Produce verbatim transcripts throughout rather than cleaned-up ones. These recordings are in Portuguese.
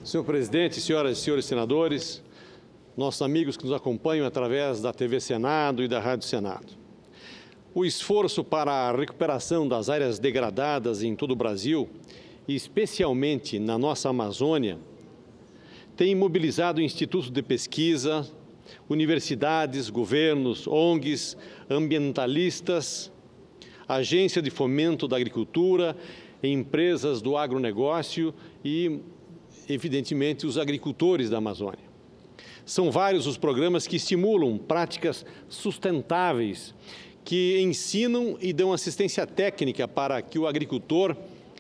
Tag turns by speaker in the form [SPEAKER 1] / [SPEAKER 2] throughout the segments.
[SPEAKER 1] Senhor presidente, senhoras e senhores senadores, nossos amigos que nos acompanham através da T V Senado e da Rádio Senado. O esforço para a recuperação das áreas degradadas em todo o Brasil, e especialmente na nossa Amazônia, tem mobilizado institutos de pesquisa, universidades, governos, O N Gs, ambientalistas, agência de fomento da agricultura, empresas do agronegócio e, evidentemente, os agricultores da Amazônia. São vários os programas que estimulam práticas sustentáveis, que ensinam e dão assistência técnica para que o agricultor,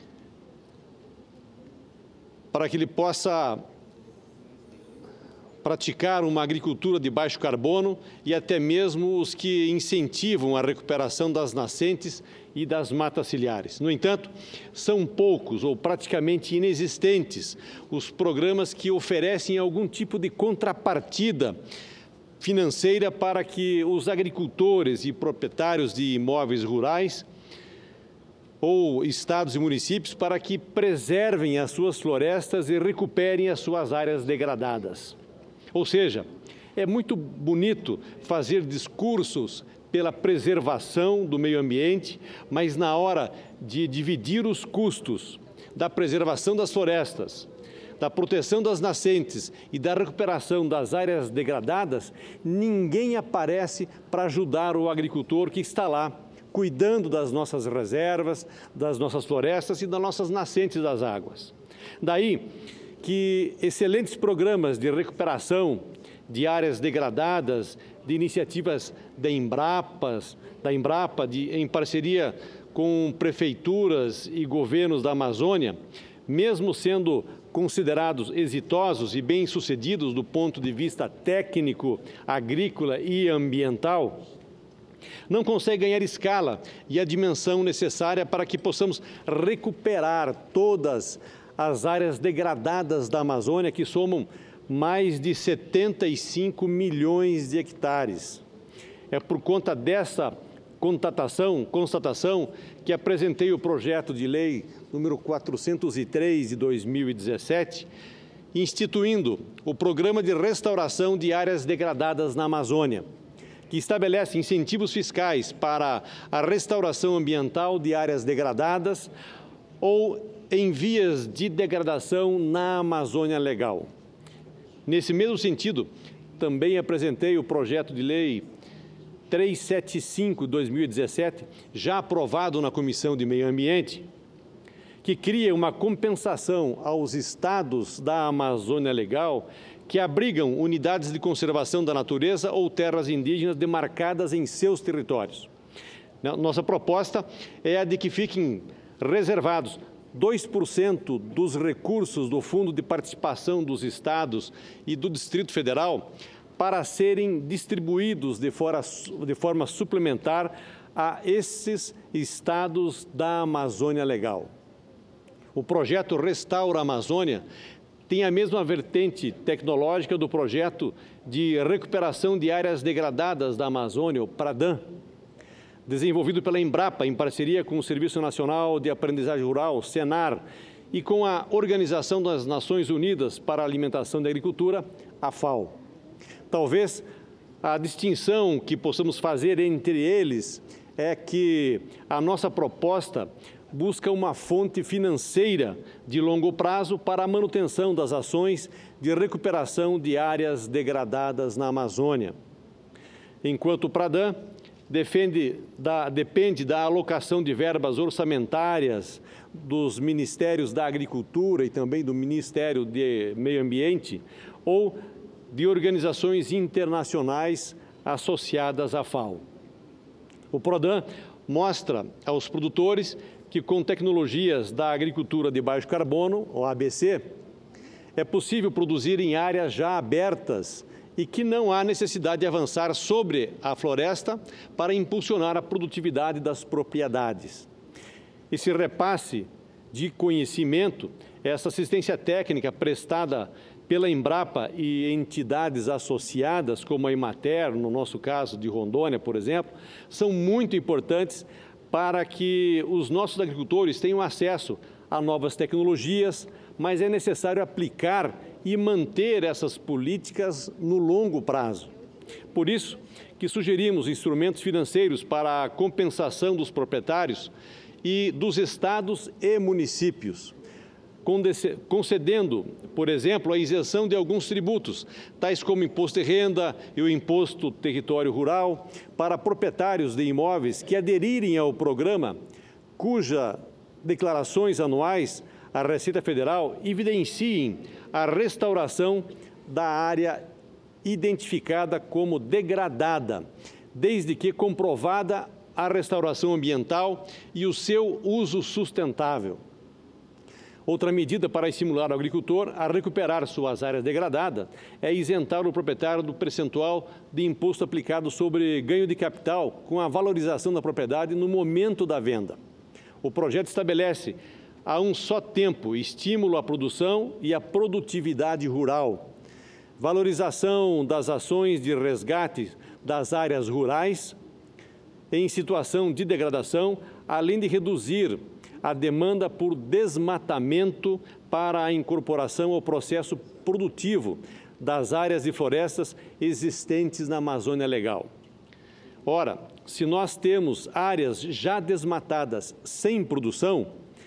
[SPEAKER 1] para que ele possa praticar uma agricultura de baixo carbono e até mesmo os que incentivam a recuperação das nascentes e das matas ciliares. No entanto, são poucos ou praticamente inexistentes os programas que oferecem algum tipo de contrapartida financeira para que os agricultores e proprietários de imóveis rurais ou estados e municípios para que preservem as suas florestas e recuperem as suas áreas degradadas. Ou seja, é muito bonito fazer discursos pela preservação do meio ambiente, mas na hora de dividir os custos da preservação das florestas, da proteção das nascentes e da recuperação das áreas degradadas, ninguém aparece para ajudar o agricultor que está lá, cuidando das nossas reservas, das nossas florestas e das nossas nascentes das águas. Daí que excelentes programas de recuperação de áreas degradadas, de iniciativas da Embrapas, da Embrapa, de, em parceria com prefeituras e governos da Amazônia, mesmo sendo considerados exitosos e bem-sucedidos do ponto de vista técnico, agrícola e ambiental, não consegue ganhar escala e a dimensão necessária para que possamos recuperar todas as áreas degradadas da Amazônia, que somam mais de setenta e cinco milhões de hectares. É por conta dessa constatação, constatação que apresentei o projeto de lei número quatrocentos e três de dois mil e dezessete, instituindo o Programa de Restauração de Áreas Degradadas na Amazônia, que estabelece incentivos fiscais para a restauração ambiental de áreas degradadas ou em vias de degradação na Amazônia Legal. Nesse mesmo sentido, também apresentei o projeto de lei trezentos e setenta e cinco de dois mil e dezessete, já aprovado na Comissão de Meio Ambiente, que cria uma compensação aos estados da Amazônia Legal que abrigam unidades de conservação da natureza ou terras indígenas demarcadas em seus territórios. Nossa proposta é a de que fiquem reservados dois por cento dos recursos do Fundo de Participação dos Estados e do Distrito Federal para serem distribuídos de, fora, de forma suplementar a esses estados da Amazônia Legal. O projeto Restaura Amazônia tem a mesma vertente tecnológica do projeto de recuperação de áreas degradadas da Amazônia, o PRADAN, desenvolvido pela Embrapa, em parceria com o Serviço Nacional de Aprendizagem Rural, Senar, e com a Organização das Nações Unidas para a Alimentação e a Agricultura, a FAO. Talvez a distinção que possamos fazer entre eles é que a nossa proposta busca uma fonte financeira de longo prazo para a manutenção das ações de recuperação de áreas degradadas na Amazônia. Enquanto o PRADAN Defende da, depende da alocação de verbas orçamentárias dos Ministérios da Agricultura e também do Ministério de Meio Ambiente ou de organizações internacionais associadas à FAO. O PRODAN mostra aos produtores que, com tecnologias da agricultura de baixo carbono, ou A B C, é possível produzir em áreas já abertas e que não há necessidade de avançar sobre a floresta para impulsionar a produtividade das propriedades. Esse repasse de conhecimento, essa assistência técnica prestada pela Embrapa e entidades associadas, como a Emater, no nosso caso de Rondônia, por exemplo, são muito importantes para que os nossos agricultores tenham acesso a novas tecnologias, mas é necessário aplicar e manter essas políticas no longo prazo. Por isso que sugerimos instrumentos financeiros para a compensação dos proprietários e dos estados e municípios, concedendo, por exemplo, a isenção de alguns tributos, tais como o imposto de renda e o imposto território rural, para proprietários de imóveis que aderirem ao programa, cujas declarações anuais à Receita Federal evidenciem a restauração da área identificada como degradada, desde que comprovada a restauração ambiental e o seu uso sustentável. Outra medida para estimular o agricultor a recuperar suas áreas degradadas é isentar o proprietário do percentual de imposto aplicado sobre ganho de capital com a valorização da propriedade no momento da venda. O projeto estabelece, a um só tempo, estímulo à produção e à produtividade rural, valorização das ações de resgate das áreas rurais em situação de degradação, além de reduzir a demanda por desmatamento para a incorporação ao processo produtivo das áreas de florestas existentes na Amazônia Legal. Ora, se nós temos áreas já desmatadas sem produção,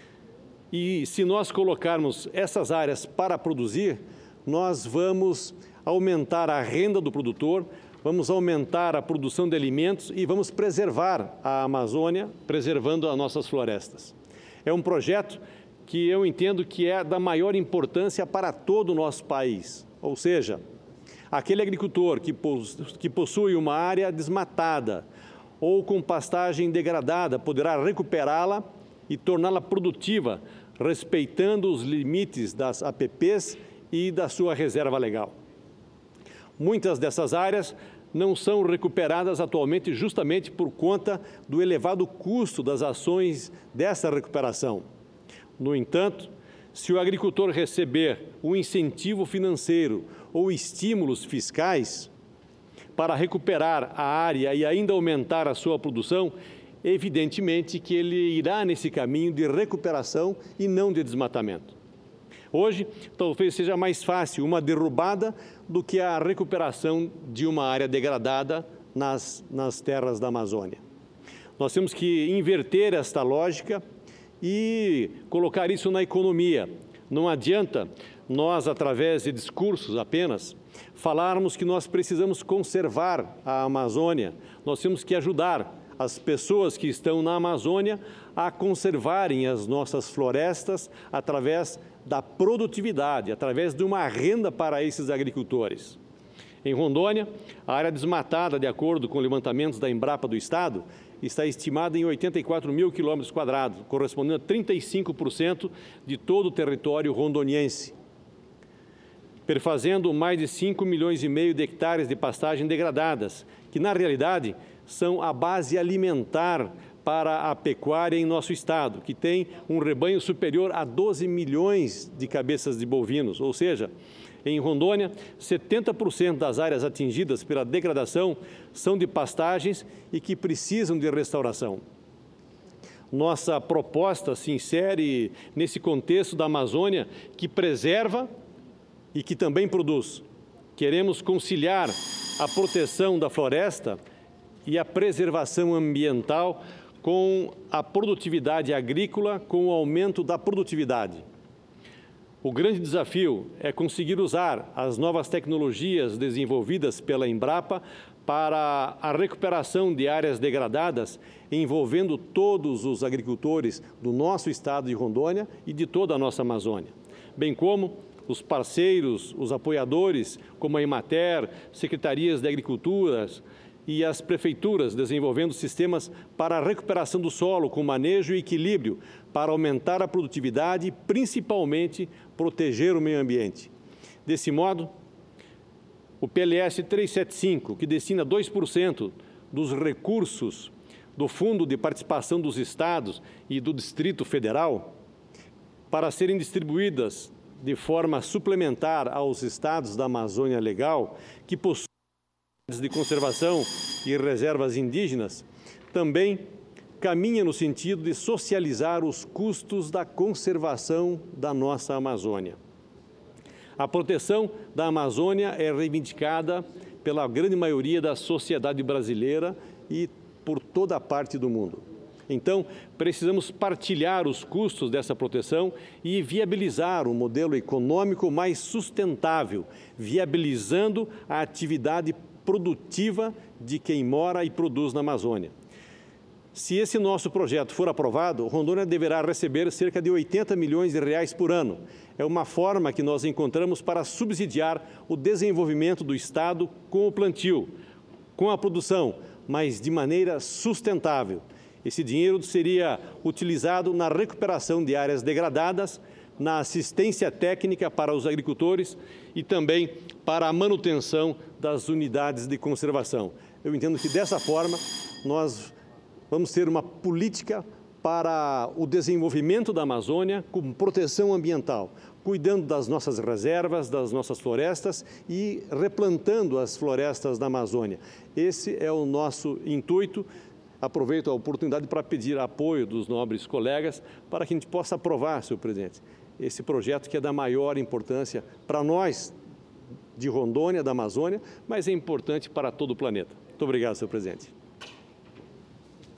[SPEAKER 1] e se nós colocarmos essas áreas para produzir, nós vamos aumentar a renda do produtor, vamos aumentar a produção de alimentos e vamos preservar a Amazônia, preservando as nossas florestas. É um projeto que eu entendo que é da maior importância para todo o nosso país, ou seja, aquele agricultor que, que possui uma área desmatada ou com pastagem degradada poderá recuperá-la e torná-la produtiva, respeitando os limites das A P Ps e da sua reserva legal. Muitas dessas áreas não são recuperadas atualmente justamente por conta do elevado custo das ações dessa recuperação. No entanto, se o agricultor receber um incentivo financeiro ou estímulos fiscais para recuperar a área e ainda aumentar a sua produção, evidentemente que ele irá nesse caminho de recuperação e não de desmatamento. Hoje, talvez seja mais fácil uma derrubada do que a recuperação de uma área degradada nas, nas terras da Amazônia. Nós temos que inverter esta lógica e colocar isso na economia. Não adianta nós, através de discursos apenas, falarmos que nós precisamos conservar a Amazônia. Nós temos que ajudar as pessoas que estão na Amazônia a conservarem as nossas florestas através da produtividade, através de uma renda para esses agricultores. Em Rondônia, a área desmatada, de acordo com levantamentos da Embrapa do Estado, está estimada em oitenta e quatro mil quilômetros quadrados, correspondendo a trinta e cinco por cento de todo o território rondoniense, perfazendo mais de cinco milhões e meio de hectares de pastagem degradadas, que, na realidade, são a base alimentar para a pecuária em nosso estado, que tem um rebanho superior a doze milhões de cabeças de bovinos, ou seja, em Rondônia, setenta por cento das áreas atingidas pela degradação são de pastagens e que precisam de restauração. Nossa proposta se insere nesse contexto da Amazônia que preserva e que também produz. Queremos conciliar a proteção da floresta e a preservação ambiental com a produtividade agrícola, com o aumento da produtividade. O grande desafio é conseguir usar as novas tecnologias desenvolvidas pela Embrapa para a recuperação de áreas degradadas, envolvendo todos os agricultores do nosso estado de Rondônia e de toda a nossa Amazônia, bem como os parceiros, os apoiadores, como a Emater, secretarias de agricultura e as prefeituras, desenvolvendo sistemas para a recuperação do solo com manejo e equilíbrio para aumentar a produtividade e, principalmente, proteger o meio ambiente. Desse modo, o P L S trezentos e setenta e cinco, que destina dois por cento dos recursos do Fundo de Participação dos Estados e do Distrito Federal para serem distribuídas de forma suplementar aos estados da Amazônia Legal, que possuem de conservação e reservas indígenas, também caminha no sentido de socializar os custos da conservação da nossa Amazônia. A proteção da Amazônia é reivindicada pela grande maioria da sociedade brasileira e por toda a parte do mundo. Então, precisamos partilhar os custos dessa proteção e viabilizar um modelo econômico mais sustentável, viabilizando a atividade produtiva de quem mora e produz na Amazônia. Se esse nosso projeto for aprovado, Rondônia deverá receber cerca de oitenta milhões de reais por ano. É uma forma que nós encontramos para subsidiar o desenvolvimento do Estado com o plantio, com a produção, mas de maneira sustentável. Esse dinheiro seria utilizado na recuperação de áreas degradadas, na assistência técnica para os agricultores e também para a manutenção das unidades de conservação. Eu entendo que dessa forma nós vamos ter uma política para o desenvolvimento da Amazônia com proteção ambiental, cuidando das nossas reservas, das nossas florestas e replantando as florestas da Amazônia. Esse é o nosso intuito. Aproveito a oportunidade para pedir apoio dos nobres colegas para que a gente possa aprovar, senhor presidente, esse projeto que é da maior importância para nós de Rondônia, da Amazônia, mas é importante para todo o planeta. Muito obrigado, senhor presidente.